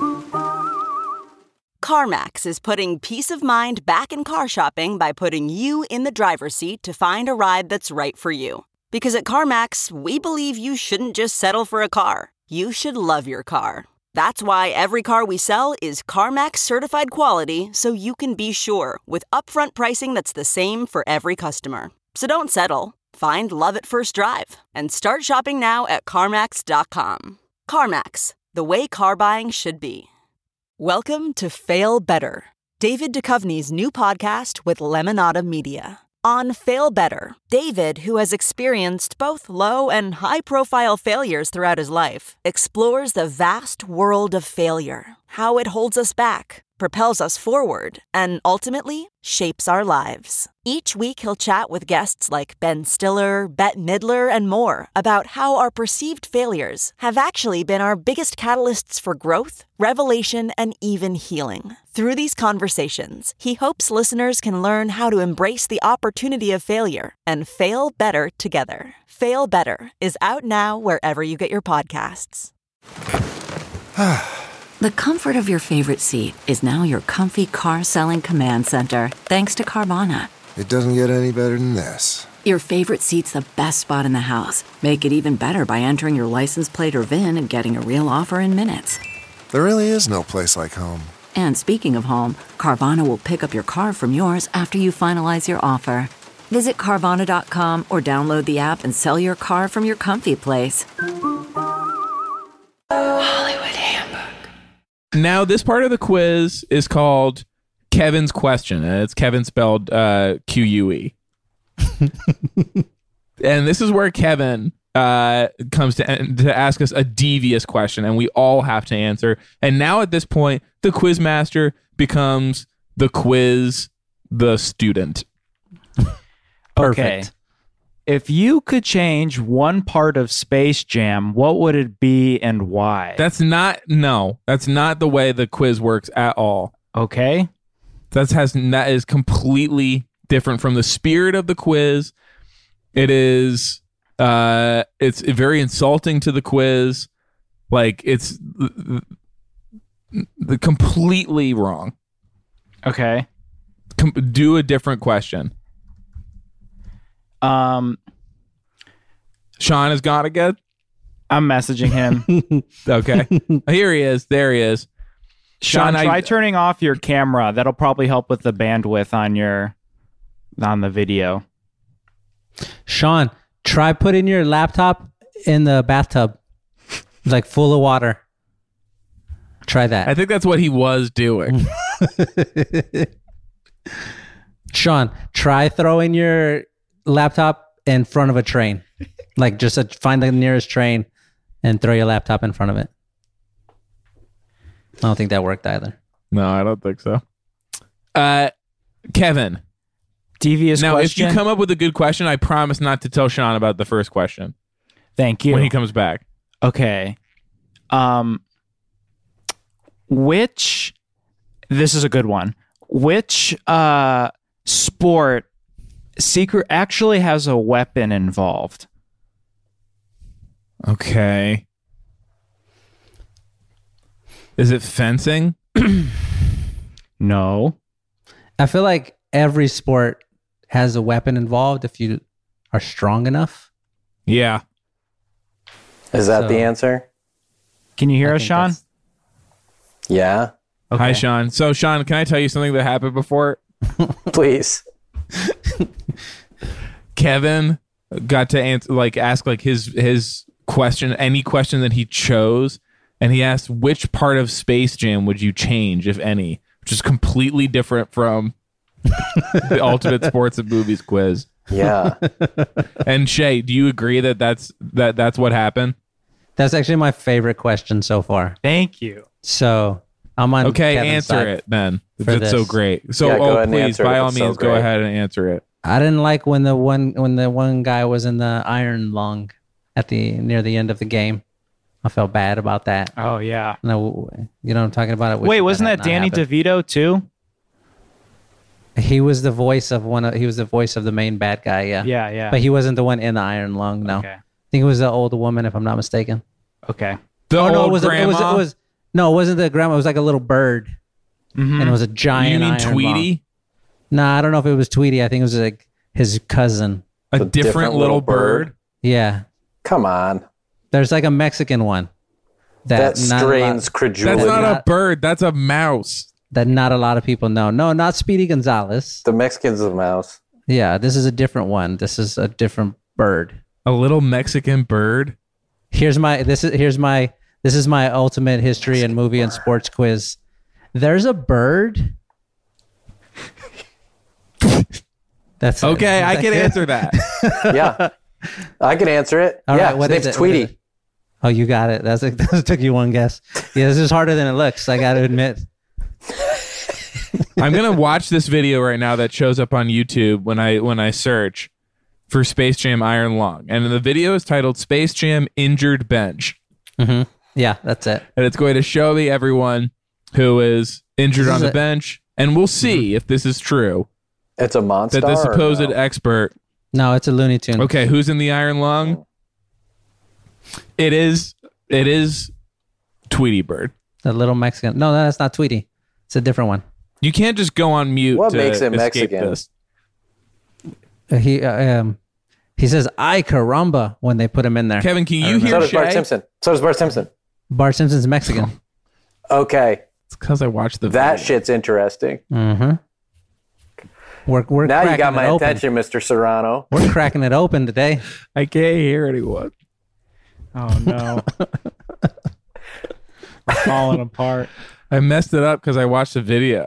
CarMax is putting peace of mind back in car shopping by putting you in the driver's seat to find a ride that's right for you. Because at CarMax, we believe you shouldn't just settle for a car. You should love your car. That's why every car we sell is CarMax certified quality, so you can be sure with upfront pricing that's the same for every customer. So don't settle. Find love at first drive and start shopping now at CarMax dot com. CarMax, the way car buying should be. Welcome to Fail Better, David Duchovny's new podcast with Lemonada Media. On Fail Better, David, who has experienced both low and high-profile failures throughout his life, explores the vast world of failure, how it holds us back, propels us forward, and ultimately shapes our lives. Each week he'll chat with guests like Ben Stiller, Bette Midler, and more about how our perceived failures have actually been our biggest catalysts for growth, revelation, and even healing. Through these conversations, he hopes listeners can learn how to embrace the opportunity of failure and fail better together. Fail Better is out now wherever you get your podcasts. The comfort of your favorite seat is now your comfy car selling command center, thanks to Carvana. It doesn't get any better than this. Your favorite seat's the best spot in the house. Make it even better by entering your license plate or V I N and getting a real offer in minutes. There really is no place like home. And speaking of home, Carvana will pick up your car from yours after you finalize your offer. Visit Carvana dot com or download the app and sell your car from your comfy place. Hollywood Handbook. Now, this part of the quiz is called Kevin's Question, and it's Kevin spelled uh, Q U E. And this is where Kevin uh, comes to, to ask us a devious question, and we all have to answer. And now at this point, the quiz master becomes the quiz, the student. Okay. If you could change one part of Space Jam, what would it be and why? That's not, no, that's not the way the quiz works at all. Okay. That's has that is completely different from the spirit of the quiz. It is, uh, it's very insulting to the quiz. Like it's the, the completely wrong. Okay. Com- do a different question. Um, Sean has got to get. I'm messaging him. Okay. Here he is. There he is. Sean, Sean, try I, turning off your camera. That'll probably help with the bandwidth on your on the video. Sean, try putting your laptop in the bathtub, like full of water. Try that. I think that's what he was doing. Sean, try throwing your laptop in front of a train. Like just a, find the nearest train and throw your laptop in front of it. I don't think that worked either. No, I don't think so. Uh, Kevin. Devious now, question. If you come up with a good question, I promise not to tell Sean about the first question. Thank you. When he comes back. Okay. Um, which, this is a good one. Which uh, sport secret actually has a weapon involved? Okay. Is it fencing? No. I feel like every sport has a weapon involved if you are strong enough. Yeah. Is that So- the answer? Can you hear I us, think Sean? that's- Yeah. Okay. Hi, Sean. So, Sean, can I tell you something that happened before? Please. Kevin got to answer, like, ask like his his question, any question that he chose, and he asked which part of Space Jam would you change, if any, which is completely different from the Ultimate Sports and Movies quiz. Yeah. And Shay, do you agree that that's that that's what happened? That's actually my favorite question so far. Thank you. So I'm on. Okay, Kevin's answer side it then. for It's so this. great. So, Yeah, go oh, ahead and please, answer it by if all it's so means, go great. ahead and answer it. I didn't like when the one when the one guy was in the iron lung at the near the end of the game. I felt bad about that. Oh yeah. No, you know what I'm talking about. I wish Wait, wasn't had that not Danny happened. DeVito too? He was the voice of one. Of, he was the voice of the main bad guy. Yeah. Yeah, yeah. But he wasn't the one in the iron lung. No. Okay. I think it was the old woman, if I'm not mistaken. Okay. The oh no, old it was, a, it was. grandma? It was. No, it wasn't the grandma. It was like a little bird, Mhm. and it was a giant. You mean iron Tweety? lung. Nah, I don't know if it was Tweety. I think it was like his cousin. A The different, different little little bird. bird? Yeah. Come on. There's like a Mexican one. That not a lot- strains credulity. That's not a Not- bird. That's a mouse. that not a lot of people know. No, not Speedy Gonzalez. The Mexican's a mouse. Yeah, this is a different one. This is a different bird. A little Mexican bird. Here's my this is here's my this is my ultimate history and movie and sports quiz. There's a bird. That's it. Okay, I Is can that answer that. Yeah. I can answer it. All yeah, right, what his is name's it? What is Tweety. it? Oh, you got it. That's like that took you one guess. Yeah, this is harder than it looks. I got to admit. I'm gonna watch this video right now that shows up on YouTube when I when I search for Space Jam Iron Lung, and the video is titled "Space Jam Injured Bench," Mm-hmm. Yeah, that's it. and it's going to show me everyone who is injured This on is the a- bench, and we'll see if this is true. It's a monster. That the supposed expert. No, it's a Looney Tune. Okay, who's in the Iron Lung? It is. It is Tweety Bird. The little Mexican. No, that's not Tweety. It's a different one. You can't just go on mute. What to makes it escape Mexican? This. Uh, He uh, um he says "ay caramba" when they put him in there. Kevin, can I you remember. So hear does Bart Shay? Simpson. So does Bart Simpson. Bart Simpson's Mexican. Okay. It's because I watched the That video. shit's interesting. Mm-hmm. We're we're Now you cracking got it my open. attention, Mister Serrano. We're cracking it open today. I can't hear anyone. Oh no. I'm falling apart. I messed it up because I watched the video.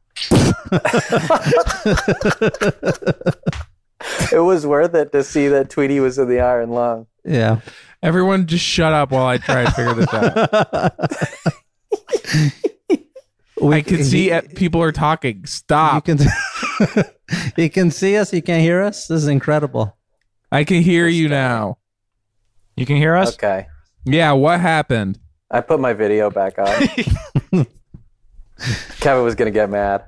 It was worth it to see that Tweety was in the Iron Lung. Yeah. Everyone just shut up while I try to figure this out. I can see it, people are talking. You Stop. can you can see us. You can't hear us. This is incredible. I can hear you now. You can hear us? Okay. Yeah, what happened? I put my video back on. Kevin was going to get mad.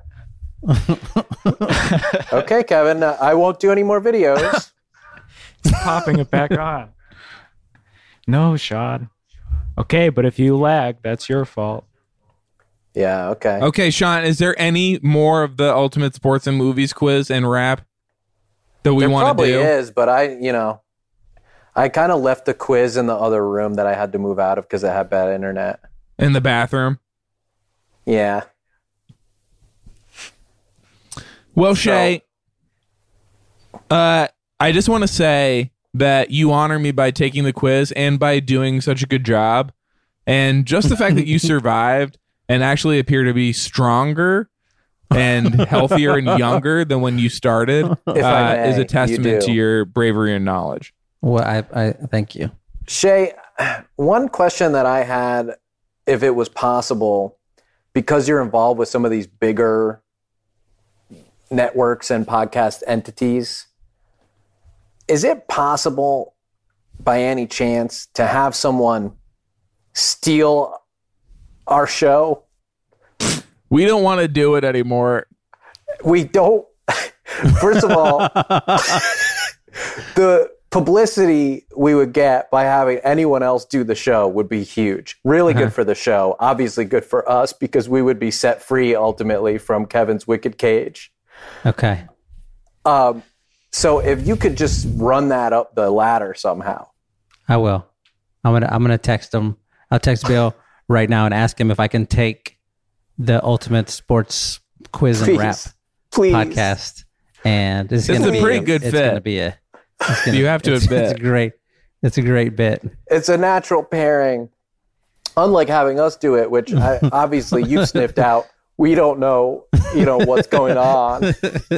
Okay, Kevin, uh, I won't do any more videos. Popping it back on. No, Shad. Okay, but if you lag, that's your fault. Yeah, okay. Okay, Sean, is there any more of the Ultimate Sports and Movies quiz and rap that we There want to probably do? is, but I, you know, I kind of left the quiz in the other room that I had to move out of because I had bad internet. In the bathroom? Yeah. Well, Shay, uh, I just want to say that you honor me by taking the quiz and by doing such a good job. And just the fact that you survived and actually appear to be stronger and healthier and younger than when you started If I uh, may, is a you testament do. to your bravery and knowledge. Well, I, I thank you. Shay, one question that I had, if it was possible, because you're involved with some of these bigger networks and podcast entities, is it possible by any chance to have someone steal our show? We don't want to do it anymore. We don't. First of all, the publicity we would get by having anyone else do the show would be huge. Really Uh-huh. good for the show. Obviously good for us because we would be set free ultimately from Kevin's wicked cage. Okay. Um, so if you could just run that up the ladder somehow. I will. I'm gonna I'm gonna text him. I'll text Bill right now and ask him if I can take the Ultimate Sports Quiz and Please. Rap Please. podcast. And it's, It's gonna a be pretty good it's fit. Gonna be a, it's gonna, You have to it's, admit. It's a great. It's a great bit. It's a natural pairing. Unlike having us do it, which I, obviously you've sniffed out. We don't know, you know, what's going on.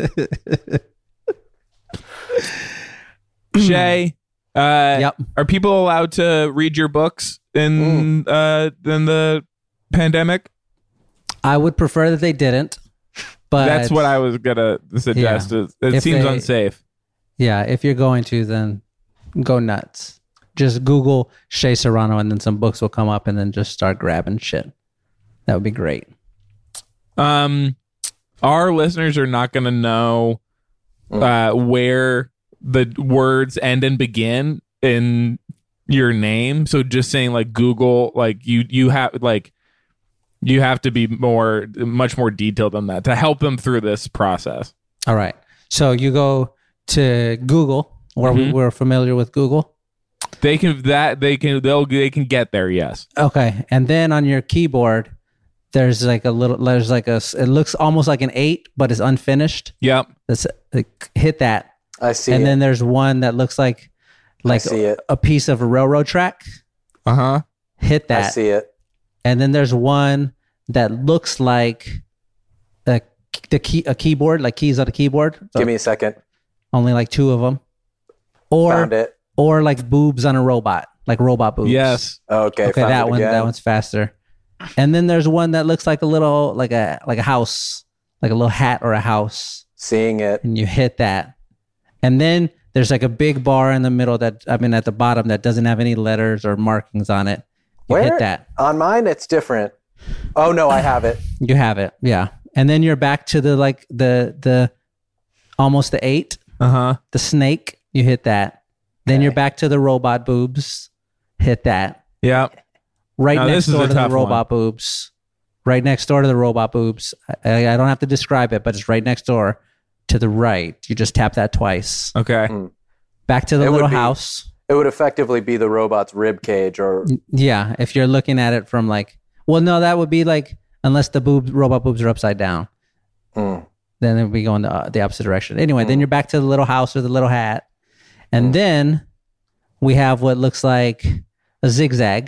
Shay, uh, Yep. are people allowed to read your books in uh, in the pandemic? I would prefer that they didn't. But That's what I was gonna suggest. Yeah. It, it If seems they- unsafe. Yeah, if you're going to, then go nuts. Just Google Shea Serrano and then some books will come up and then just start grabbing shit. That would be great. Um, our listeners are not gonna know uh, where the words end and begin in your name. So just saying like Google, like you you have like you have to be more much more detailed than that to help them through this process. All right. So you go to Google, where we Mhm. we're familiar with Google. They can that they can they'll they can get there. Yes. Okay. And then on your keyboard, there's like a little, there's like a, it looks almost like an eight, but it's unfinished. Yep. That's, like, hit that. I see And it. then there's one that looks like, like see it. a piece of a railroad track. Uh huh. Hit that. I see it. And then there's one that looks like a, the key, a keyboard, like keys on a keyboard. So Give me a second. only like two of them. Or, Found it. or like boobs on a robot, like robot boobs. Yes. Okay. Okay, found that it one, again. that one's faster. And then there's one that looks like a little, like a like a house, like a little hat or a house. Seeing it. And you hit that. And then there's like a big bar in the middle that, I mean, at the bottom that doesn't have any letters or markings on it. You Where? hit that. On mine, it's different. Oh no, I have it. You have it. Yeah. And then you're back to the, like the, the, almost the eight, Uh huh. the snake. You hit that. Then you're back to the robot boobs. Hit that. Yeah. Right Now, next this is door a to the tough robot boobs. Right next door to the robot boobs. I, I don't have to describe it, but it's right next door to the right. You just tap that twice. Okay. Back to the It would little be- house. It would effectively be the robot's rib cage, or Yeah, if you're looking at it from like, well, no, that would be like, unless the boobs, robot boobs are upside down, Mm. then it would be going the, uh, the opposite direction. Anyway, then you're back to the little house or the little hat. And then we have what looks like a zigzag.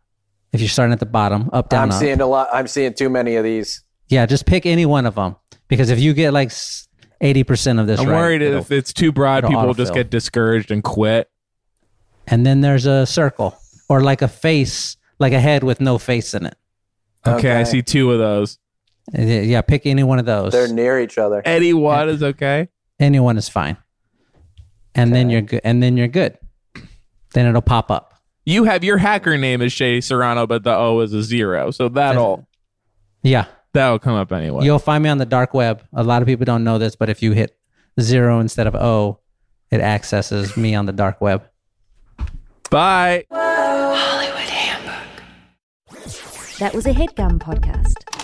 If you're starting at the bottom, up, down, I'm up. seeing a lot. I'm seeing too many of these. Yeah, just pick any one of them. Because if you get like eighty percent of this I'm right, worried it'll- if it's too broad, it'll people will just autofill. get discouraged and quit. And then there's a circle or like a face, like a head with no face in it. Okay, I see two of those. Uh, Yeah, pick any one of those. They're near each other. Any one is okay. Anyone is fine. And then you're good. And then you're good. Then it'll pop up. You have your hacker name is Shea Serrano, but the O is a zero, so that'll Yeah. that'll come up anyway. You'll find me on the dark web. A lot of people don't know this, but if you hit zero instead of O, it accesses me on the dark web. Bye. Hollywood Handbook. That was a HeadGum podcast.